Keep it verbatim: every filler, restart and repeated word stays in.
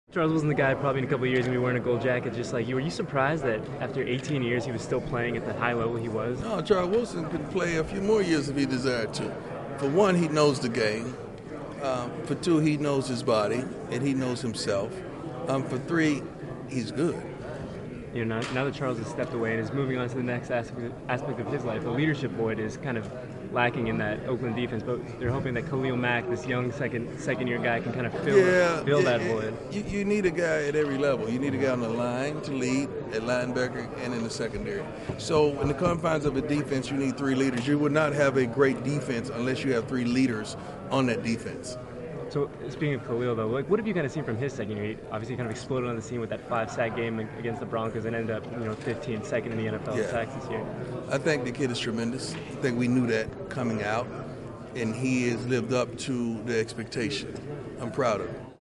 Charles wasn't the guy probably in a couple of years going to be wearing a gold jacket just like you. Were you surprised that after eighteen years he was still playing at the high level he was? No, Charles Woodson could play a few more years if he desired to. For one, he knows the game. Um, for two, he knows his body and he knows himself. Um, for three, he's good. You know, now, now that Charles has stepped away and is moving on to the next aspect, aspect of his life, the leadership void is kind of lacking in that Oakland defense. But they're hoping that Khalil Mack, this young second second year guy, can kind of fill yeah, fill yeah, that void. You, you need a guy at every level. You need a guy on the line to lead, at linebacker, and in the secondary. So in the confines of a defense, you need three leaders. You would not have a great defense unless you have three leaders on that defense. So speaking of Khalil, though, like what have you kind of seen from his second year? He obviously kind of exploded on the scene with that five-sack game against the Broncos and ended up, you know, fifteen, second in the N F L yeah. sacks this year. I think the kid is tremendous. I think we knew that coming out, and he has lived up to the expectation. I'm proud of him.